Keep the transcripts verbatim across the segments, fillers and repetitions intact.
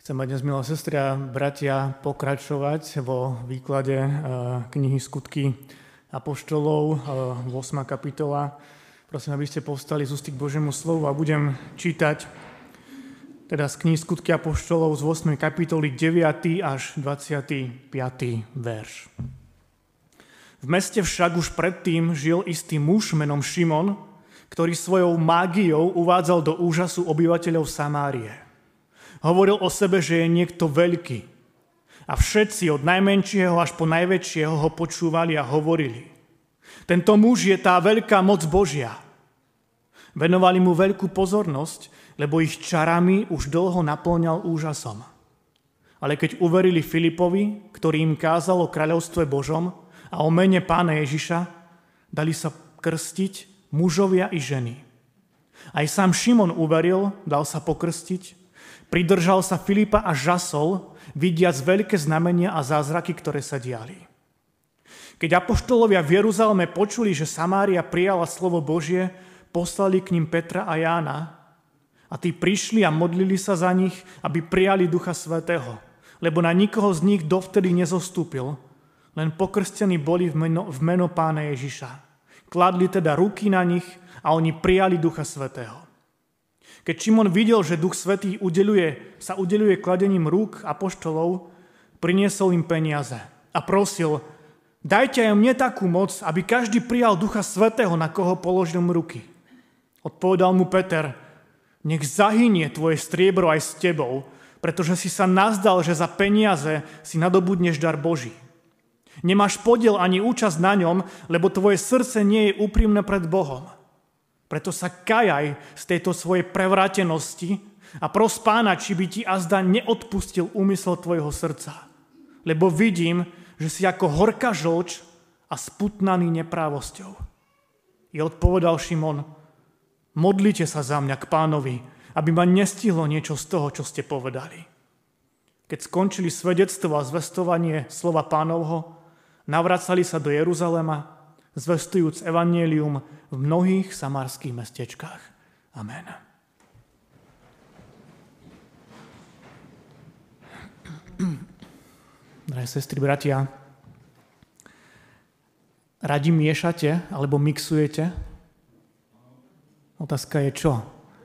Chceme dnes, milé sestry a bratia, pokračovať vo výklade knihy Skutky apoštolov, ôsma kapitola. Prosím, aby ste povstali z ústy k Božiemu slovu a budem čítať teda z knihy Skutky apoštolov z ôsmej kapitoly deviaty až dvadsiaty piaty verš. V meste však už predtým žil istý muž menom Šimon, ktorý svojou mágiou uvádzal do úžasu obyvateľov Samárie. Hovoril o sebe, že je niekto veľký. A všetci od najmenšieho až po najväčšieho ho počúvali a hovorili: tento muž je tá veľká moc Božia. Venovali mu veľkú pozornosť, lebo ich čarami už dlho naplňal úžasom. Ale keď uverili Filipovi, ktorý im kázal o kráľovstve Božom a o mene Pána Ježiša, dali sa krstiť mužovia i ženy. Aj sám Šimon uveril, dal sa pokrstiť, pridržal sa Filipa a žasol, vidiac veľké znamenia a zázraky, ktoré sa diali. Keď apoštolovia v Jeruzaleme počuli, že Samária prijala slovo Božie, poslali k ním Petra a Jána a tí prišli a modlili sa za nich, aby prijali Ducha Svätého, lebo na nikoho z nich dovtedy nezostúpil, len pokrstení boli v meno, v meno Pána Ježiša. Kladli teda ruky na nich a oni prijali Ducha Svätého. Keď Šimon videl, že Duch Svätý udeľuje, sa udeľuje kladením rúk apoštolov, priniesol im peniaze a prosil: dajte aj mne takú moc, aby každý prijal Ducha Svätého, na koho položil ruky. Odpovedal mu Peter: nech zahynie tvoje striebro aj s tebou, pretože si sa nazdal, že za peniaze si nadobudneš dar Boží. Nemáš podiel ani účasť na ňom, lebo tvoje srdce nie je úprimné pred Bohom. Preto sa kajaj z tejto svojej prevrátenosti a pros Pána, či by ti azda neodpustil úmysel tvojho srdca. Lebo vidím, že si ako horká žlč a sputnaný neprávosťou. I odpovedal Šimon: modlite sa za mňa k Pánovi, aby ma nestihlo niečo z toho, čo ste povedali. Keď skončili svedectvo a zvestovanie slova Pánovho, navracali sa do Jeruzalema, zvestujúc evanjelium v mnohých samarských mestečkách. Amen. Drahé sestry, bratia, radi miešate alebo mixujete? Otázka je čo?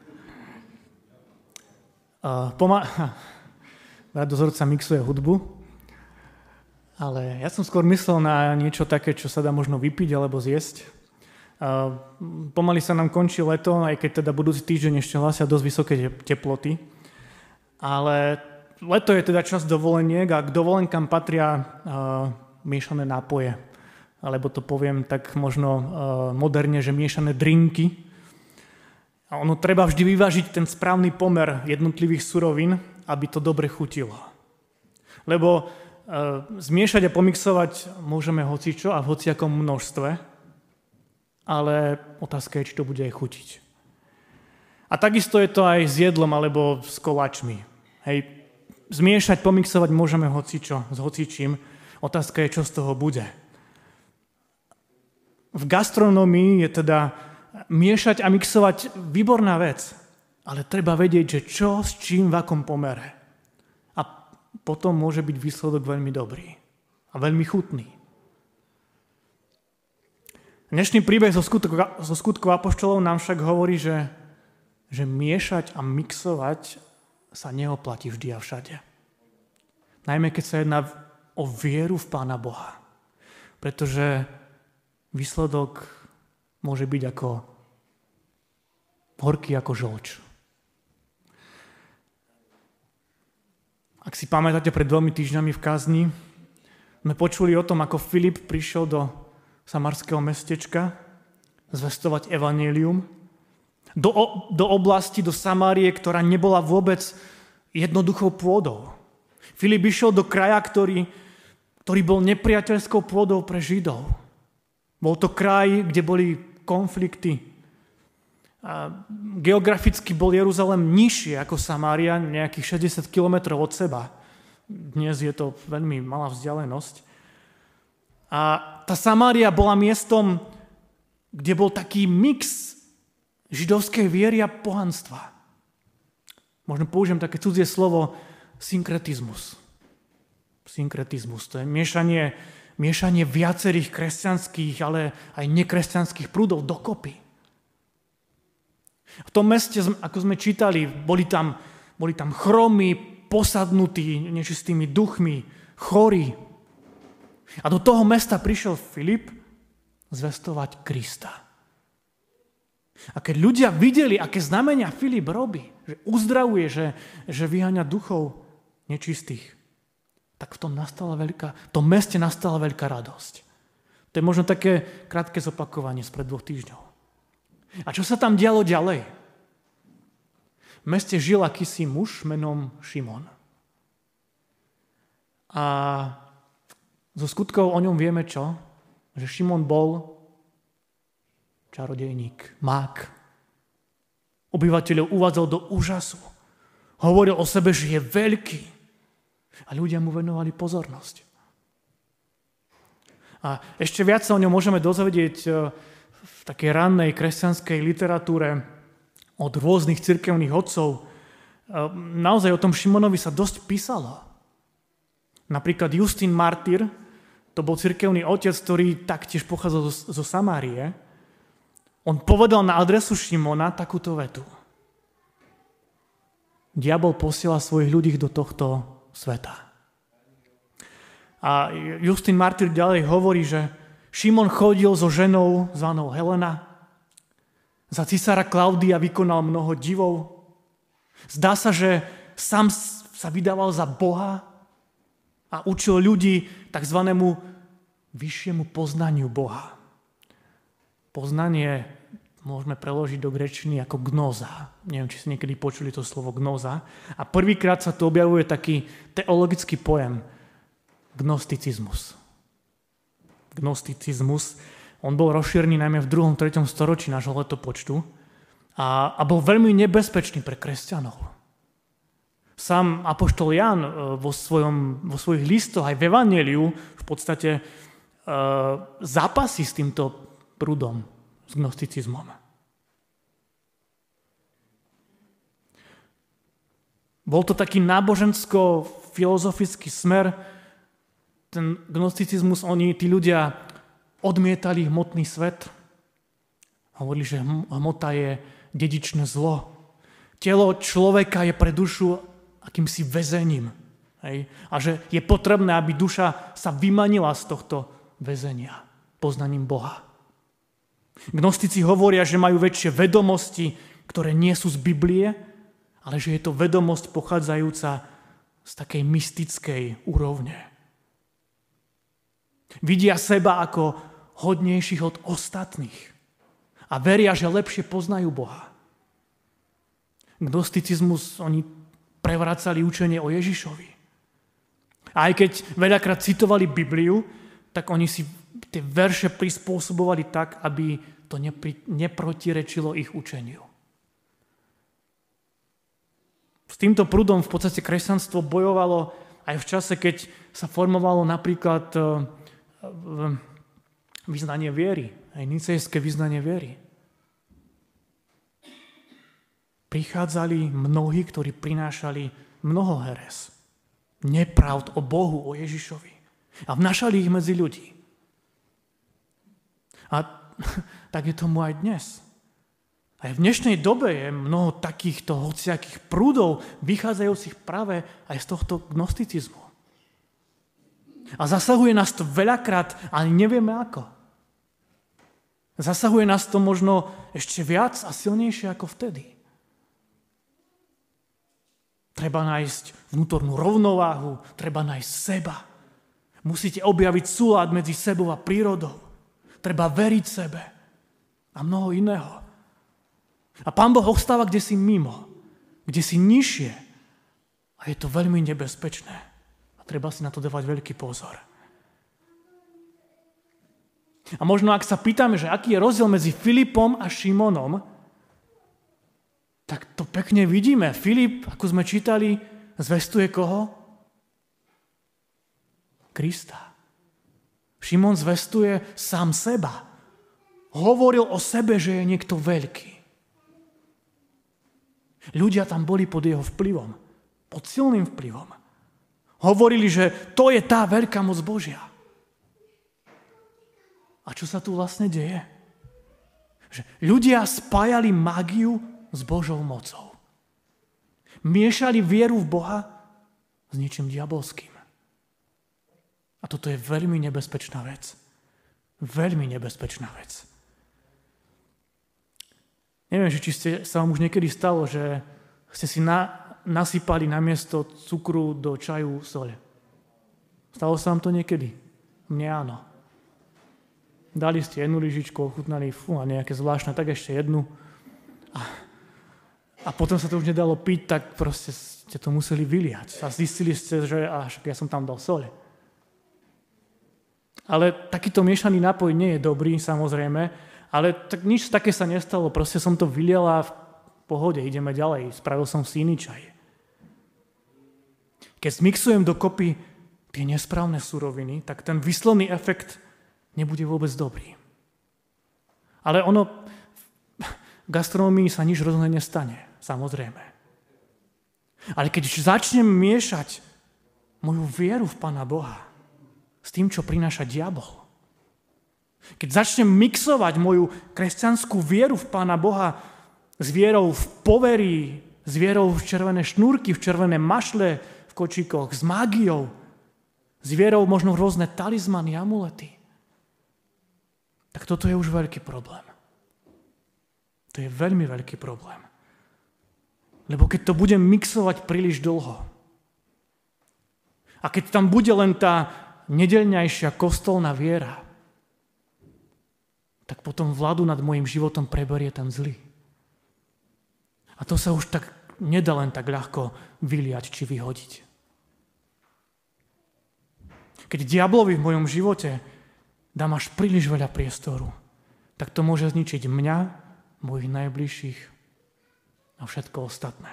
Uh, Pomá... Brat dozorca mixuje hudbu, ale ja som skôr myslel na niečo také, čo sa dá možno vypiť alebo zjesť. Uh, pomaly sa nám končí leto, aj keď teda budúci týždeň ešte hlásia dosť vysoké teploty. Ale leto je teda čas dovoleniek a k dovolenkám patria uh, miešané nápoje. Alebo to poviem tak možno uh, moderne, že miešané drinky. A ono treba vždy vyvážiť ten správny pomer jednotlivých surovín, aby to dobre chutilo. Lebo e, zmiešať a pomixovať môžeme hocičo a v hociakom množstve, ale otázka je, či to bude aj chutiť. A takisto je to aj s jedlom alebo s koláčmi. Hej, zmiešať, pomixovať môžeme hocičo s hocičím, otázka je, čo z toho bude. V gastronómii je teda miešať a mixovať výborná vec, ale treba vedieť, že čo s čím v akom pomere. A potom môže byť výsledok veľmi dobrý a veľmi chutný. Dnešný príbeh zo skutkov, zo skutkov apoštolov nám však hovorí, že, že miešať a mixovať sa neoplatí vždy a všade. Najmä keď sa jedná o vieru v Pána Boha. Pretože výsledok môže byť ako horký ako žlč. Ak si pamätáte, pred dvomi týždňami v kázni sme počuli o tom, ako Filip prišiel do samarského mestečka zvestovať evanjelium do, do oblasti, do Samárie, ktorá nebola vôbec jednoduchou pôdou. Filip išiel do kraja, ktorý, ktorý bol nepriateľskou pôdou pre Židov. Bol to kraj, kde boli konflikty. A geograficky bol Jeruzalém nižšie ako Samária, nejakých šesťdesiat kilometrov od seba. Dnes je to veľmi malá vzdialenosť. A tá Samária bola miestom, kde bol taký mix židovskej viery a pohanstva. Možno použijem také cudzie slovo, synkretizmus. Synkretizmus, to je miešanie, miešanie viacerých kresťanských, ale aj nekresťanských prúdov dokopy. V tom meste, ako sme čítali, boli tam, boli tam chromy, posadnutí nečistými duchmi, chorí. A do toho mesta prišiel Filip zvestovať Krista. A keď ľudia videli, aké znamenia Filip robí, že uzdravuje, že, že vyháňa duchov nečistých, tak v tom nastala veľká, v tom meste nastala veľká radosť. To je možno také krátke zopakovanie spred dvoch týždňov. A čo sa tam dialo ďalej? V meste žil akýsi muž menom Šimon. A zo skutkov o ňom vieme čo? Že Šimon bol čarodejník, mák. Obyvateľov uvádzal do úžasu. Hovoril o sebe, že je veľký. A ľudia mu venovali pozornosť. A ešte viac sa o ňom môžeme dozvedieť v takej rannej kresťanskej literatúre od rôznych cirkevných otcov. Naozaj o tom Šimonovi sa dosť písalo. Napríklad Justín Martyr, to bol cirkevný otec, ktorý taktiež pochádzal zo, zo Samárie. On povedal na adresu Šimona takúto vetu. Diabol posiela svojich ľudí do tohto sveta. A Justín Martyr ďalej hovorí, že Šimon chodil so ženou zvanou Helena. Za cisára Klaudia vykonal mnoho divov. Zdá sa, že sám sa vydával za Boha a učil ľudí takzvanému vyššiemu poznaniu Boha. Poznanie môžeme preložiť do gréčtiny ako gnóza. Neviem, či ste niekedy počuli to slovo gnóza. A prvýkrát sa tu objavuje taký teologický pojem gnosticizmus. Gnosticizmus, on bol rozšírený najmä v druhom treťom storočí nášho letopočtu a, a bol veľmi nebezpečný pre kresťanov. Sám apoštol Ján vo, svojom, vo svojich listoch aj v Evanjeliu v podstate e, zápasí s týmto prúdom, s gnosticizmom. Bol to taký nábožensko-filozofický smer. Ten gnosticizmus, oni, tí ľudia odmietali hmotný svet. Hovorili, že hmota je dedičné zlo. Telo človeka je pre dušu akýmsi väzením. Hej? A že je potrebné, aby duša sa vymanila z tohto väzenia poznaním Boha. Gnostici hovoria, že majú väčšie vedomosti, ktoré nie sú z Biblie, ale že je to vedomosť pochádzajúca z takej mystickej úrovne. Vidia seba ako hodnejších od ostatných a veria, že lepšie poznajú Boha. Gnosticizmus, oni prevracali učenie o Ježišovi. A aj keď veľakrát citovali Bibliu, tak oni si tie verše prispôsobovali tak, aby to nepri, neprotirečilo ich učeniu. S týmto prúdom v podstate kresťanstvo bojovalo aj v čase, keď sa formovalo napríklad vyznanie viery, aj nicejské vyznanie viery. Prichádzali mnohí, ktorí prinášali mnoho heres, nepravd o Bohu, o Ježišovi a vnašali ich medzi ľudí. A tak je tomu aj dnes. Aj v dnešnej dobe je mnoho takýchto hociakých prúdov, vychádzajúcich práve aj z tohto gnosticizmu. A zasahuje nás to veľakrát, ale nevieme ako. Zasahuje nás to možno ešte viac a silnejšie ako vtedy. Treba nájsť vnútornú rovnováhu, treba nájsť seba. Musíte objaviť súlad medzi sebou a prírodou. Treba veriť sebe a mnoho iného. A Pán Boh ostáva kdesi mimo, kdesi nižšie. A je to veľmi nebezpečné. A treba si na to dávať veľký pozor. A možno ak sa pýtame, že aký je rozdiel medzi Filipom a Šimonom, tak to pekne vidíme. Filip, ako sme čítali, zvestuje koho? Krista. Šimon zvestuje sám seba. Hovoril o sebe, že je niekto veľký. Ľudia tam boli pod jeho vplyvom. Pod silným vplyvom. Hovorili, že to je tá veľká moc Božia. A čo sa tu vlastne deje? Že ľudia spájali mágiu s Božou mocou. Miešali vieru v Boha s niečím diabolským. A toto je veľmi nebezpečná vec. Veľmi nebezpečná vec. Neviem, či ste, sa vám už niekedy stalo, že ste si na, nasypali namiesto cukru do čaju soľ. Stalo sa vám to niekedy? Mne áno. Dali ste jednu lyžičku, ochutnali, fú, a nejaké zvláštne, tak ešte jednu. A, a potom sa to už nedalo piť, tak proste ste to museli vyliať. A zistili ste, že až ja som tam dal soľ. Ale takýto miešaný nápoj nie je dobrý, samozrejme, ale tak nič také sa nestalo. Proste som to vylial a v pohode, ideme ďalej. Spravil som si iný čaj. Keď zmixujem dokopy tie nesprávne suroviny, tak ten výsledný efekt nebude vôbec dobrý. Ale ono, v gastronómii sa nič rozhodne nestane, samozrejme. Ale keď začnem miešať moju vieru v Pána Boha s tým, čo prináša diabol, keď začnem mixovať moju kresťanskú vieru v Pána Boha s vierou v povery, s vierou v červené šnúrky, v červené mašle v kočíkoch, s mágiou, s vierou možno v rôzne talizmany, amulety, tak toto je už veľký problém. To je veľmi veľký problém. Lebo keď to budem mixovať príliš dlho a keď tam bude len tá nedeľňajšia kostolná viera, tak potom vládu nad môjim životom preberie ten zlý. A to sa už tak nedá len tak ľahko vyliať či vyhodiť. Keď diablovi v mojom živote dám až príliš veľa priestoru, tak to môže zničiť mňa, mojich najbližších a všetko ostatné.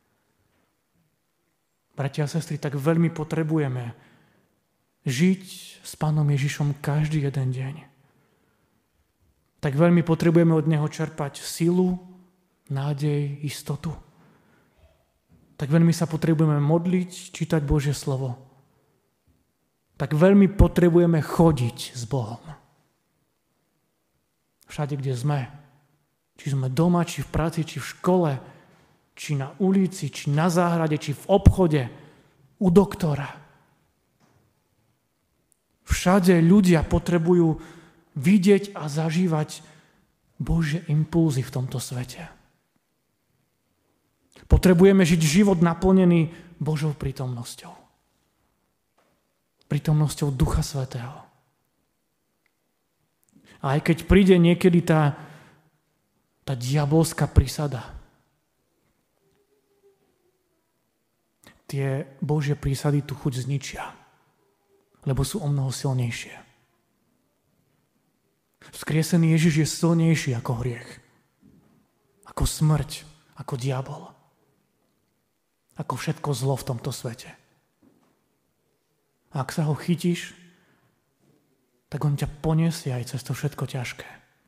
Bratia a sestry, tak veľmi potrebujeme žiť s Pánom Ježišom každý jeden deň. Tak veľmi potrebujeme od Neho čerpať silu, nádej, istotu. Tak veľmi sa potrebujeme modliť, čítať Božie slovo. Tak veľmi potrebujeme chodiť s Bohom. Všade, kde sme. Či sme doma, či v práci, či v škole, či na ulici, či na záhrade, či v obchode, u doktora. Všade ľudia potrebujú vidieť a zažívať Božie impulzy v tomto svete. Potrebujeme žiť život naplnený Božou prítomnosťou. Prítomnosťou Ducha Svätého. A aj keď príde niekedy tá, tá diabolská prísada, tie Božie prísady tu chuť zničia, lebo sú o mnoho silnejšie. Vzkriesený Ježiš je silnejší ako hriech, ako smrť, ako diabol, ako všetko zlo v tomto svete. A ak sa ho chytíš, tak on ťa poniesie aj cez to všetko ťažké.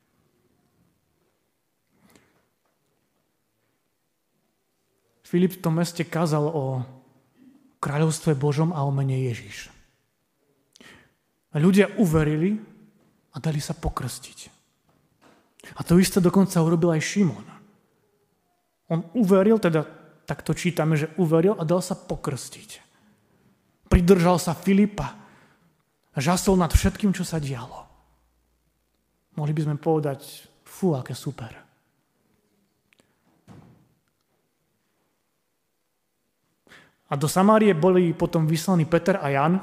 Filip v tom meste kázal o kráľovstve Božom a o mene Ježiš. A ľudia uverili a dali sa pokrstiť. A to isté dokonca urobil aj Šimon. On uveril, teda takto čítame, že uveril a dal sa pokrstiť. Pridržal sa Filipa a žasol nad všetkým, čo sa dialo. Mohli by sme povedať, fú, aké super. A do Samárie boli potom vyslaní Peter a Jan.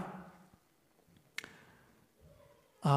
A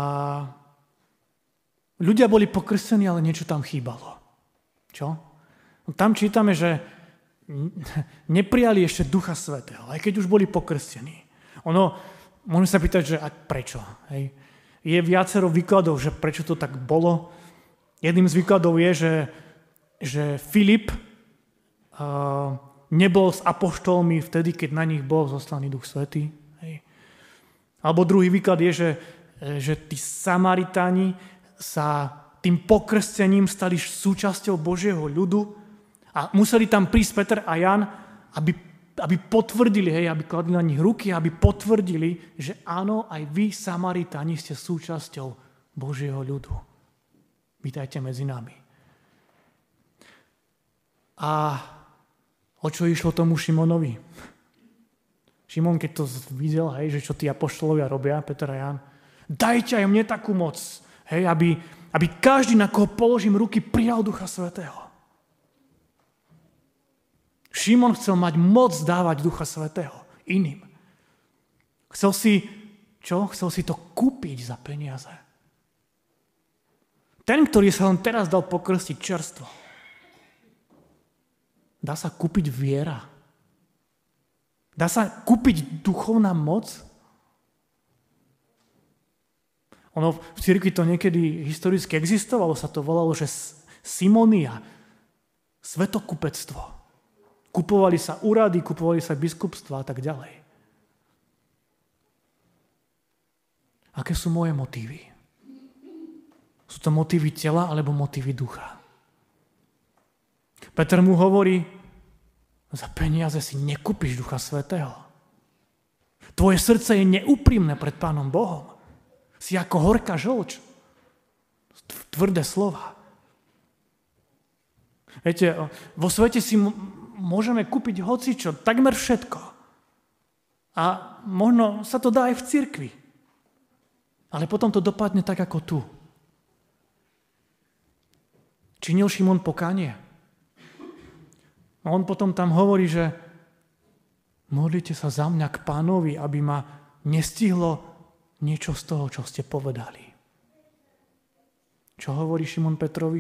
ľudia boli pokrstení, ale niečo tam chýbalo. Čo? Tam čítame, že neprijali ešte Ducha Svätého, aj keď už boli pokrstení. Ono, môžeme sa pýtať, že a prečo? Hej? Je viacero výkladov, že prečo to tak bolo. Jedným z výkladov je, že, že Filip uh, nebol s apoštolmi vtedy, keď na nich bol zoslaný Duch Svätý. Hej? Alebo druhý výklad je, že, že tí Samaritáni sa tým pokrstením stali súčasťou Božieho ľudu a museli tam prísť Peter a Jan, aby aby potvrdili, hej, aby kladli na nich ruky, aby potvrdili, že áno, aj vy, Samaritáni, ste súčasťou Božieho ľudu. Vítajte medzi nami. A o čo išlo tomu Šimonovi? Šimon, keď to videl, hej, že čo tí apoštolovia robia, Peter a Ján, dajte aj mne takú moc, hej, aby, aby každý, na koho položím ruky, prijal Ducha Svätého. Šimon chcel mať moc dávať Ducha Svätého iným. Chcel si, čo? Chcel si to kúpiť za peniaze. Ten, ktorý sa len teraz dal pokrstiť čerstvo. Dá sa kúpiť viera. Dá sa kúpiť duchovná moc. Ono v cirkvi to niekedy historicky existovalo, sa to volalo, že simonia, svetokupectvo. Kupovali sa úrady, kupovali sa biskupstva a tak ďalej. Aké sú moje motívy? Sú to motívy tela alebo motívy ducha? Peter mu hovorí, za peniaze si nekúpiš Ducha Svätého. Tvoje srdce je neúprimné pred Pánom Bohom. Si ako horká žlč. Tvrdé slova. Viete, vo svete si môžeme kúpiť hocičo, takmer všetko. A možno sa to dá aj v cirkvi. Ale potom to dopadne tak ako tu. Činil Šimon pokánie? A on potom tam hovorí, že modlite sa za mňa k Pánovi, aby ma nestihlo niečo z toho, čo ste povedali. Čo hovorí Šimon Petrovi?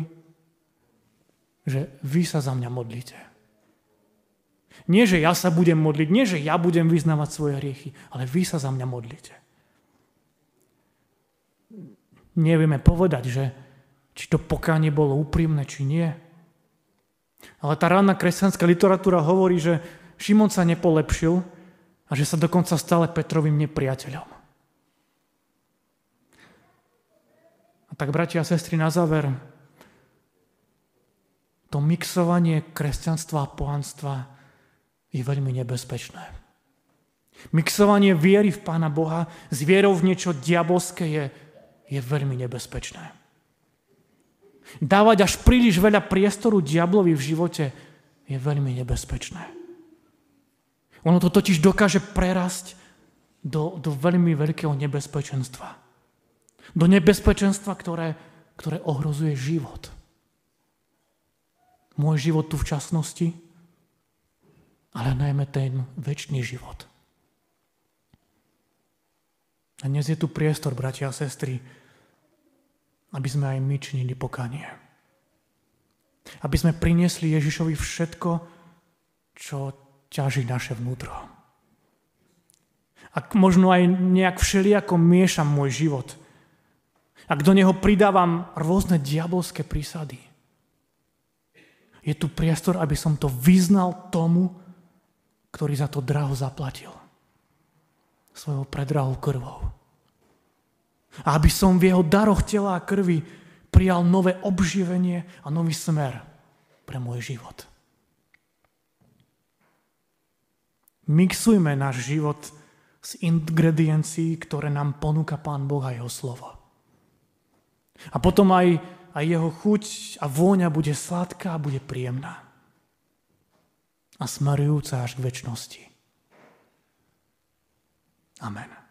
Že vy sa za mňa modlite. Nie, že ja sa budem modliť, nie, že ja budem vyznávať svoje hriechy, ale vy sa za mňa modlite. Nevieme povedať, že či to pokánie bolo úprimné, či nie. Ale tá ranná kresťanská literatúra hovorí, že Šimon sa nepolepšil a že sa dokonca stale Petrovým nepriateľom. A tak, bratia a sestry, na záver, to mixovanie kresťanstva a pohanstva je veľmi nebezpečné. Mixovanie viery v Pána Boha s vierou v niečo diabolské je, je veľmi nebezpečné. Dávať až príliš veľa priestoru diablovi v živote je veľmi nebezpečné. Ono to totiž dokáže prerásť do, do veľmi veľkého nebezpečenstva. Do nebezpečenstva, ktoré, ktoré ohrozuje život. Môj život tu v časnosti, ale najmä ten večný život. A dnes je tu priestor, bratia a sestry, aby sme aj my činili pokánie. Aby sme priniesli Ježišovi všetko, čo ťaží naše vnútro. Ak možno aj nejak všelijako miešam môj život, ak do neho pridávam rôzne diabolské prísady, je tu priestor, aby som to vyznal tomu, ktorý za to draho zaplatil. Svojou predrahou krvou. A aby som v jeho daroch tela a krvi prijal nové obživenie a nový smer pre môj život. Mixujme náš život z ingrediencií, ktoré nám ponúka Pán Boh a jeho slovo. A potom aj, aj jeho chuť a vôňa bude sladká a bude príjemná. A smerujúca až k večnosti. Amen.